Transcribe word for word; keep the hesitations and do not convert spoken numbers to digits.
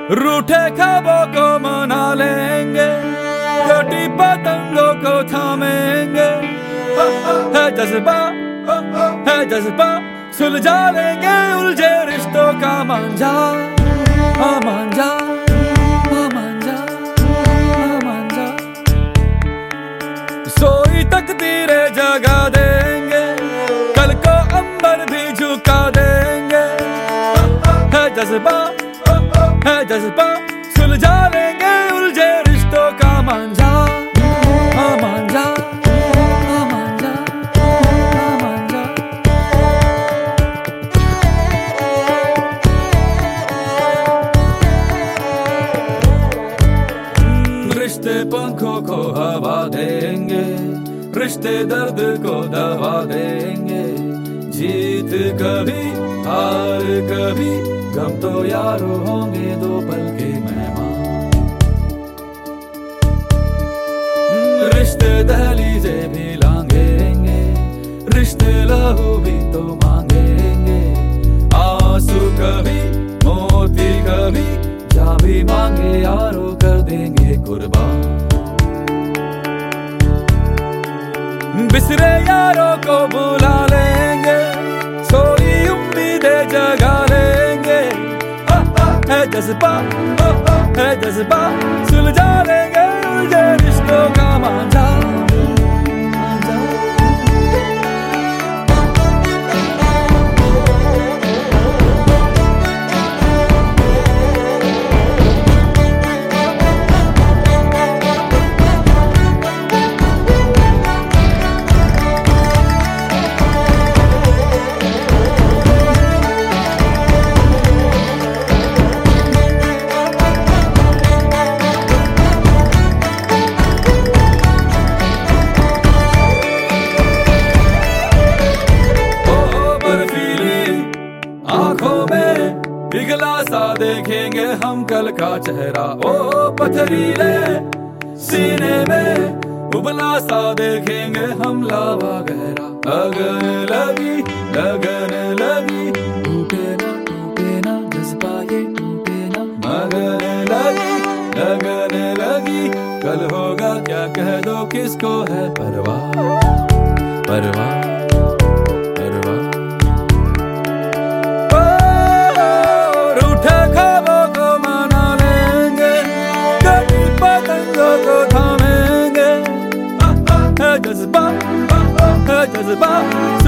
रूठे ख्वाबों को मना लेंगे, कटी पतंगों को थामेंगे। है जज्बा है जज्बा, सुलझा लेंगे उलझे रिश्तों का मांझा। हाँ मांझा, हाँ मांझा, हाँ मांझा। सोई तकदीरें जगा देंगे, कल को अंबर भी झुका देंगे। है जज्बा है जज्बा, सुलझा लेंगे उलझे रिश्तों का मांझा। हाँ मांझा, हाँ मांझा, हाँ मांझा। रिश्ते पंखों को हवा देंगे, रिश्ते दर्द को दवा देंगे। जीत कभी हार कभी, गम तो यारो होंगे दो पल के मेहमान। रिश्ते दहलीजे भी लांघेंगे, रिश्ते लहू भी तो मांगेंगे। आंसू कभी मोती कभी, जा भी मांगे यारो कर देंगे कुर्बान। बिसरे यारों को बुला लेंगे, सोई उम्मीदें जगा लेंगे। है जज्बा है जज्बा, सुलझा लेंगे उलझे रिश्तों का मांझा। पिघला सा देखेंगे हम कल का चेहरा। ओ पथरीले सीने में उबला सा देखेंगे हम लावा गहरा। लगन लगी लगन लगी, टूटे ना टूटे ना जज्बा ये टूटे ना। मगन लगी लगन लगी, कल होगा क्या कह दो किसको है परवाह परवाह। जज्बा है जज्बा,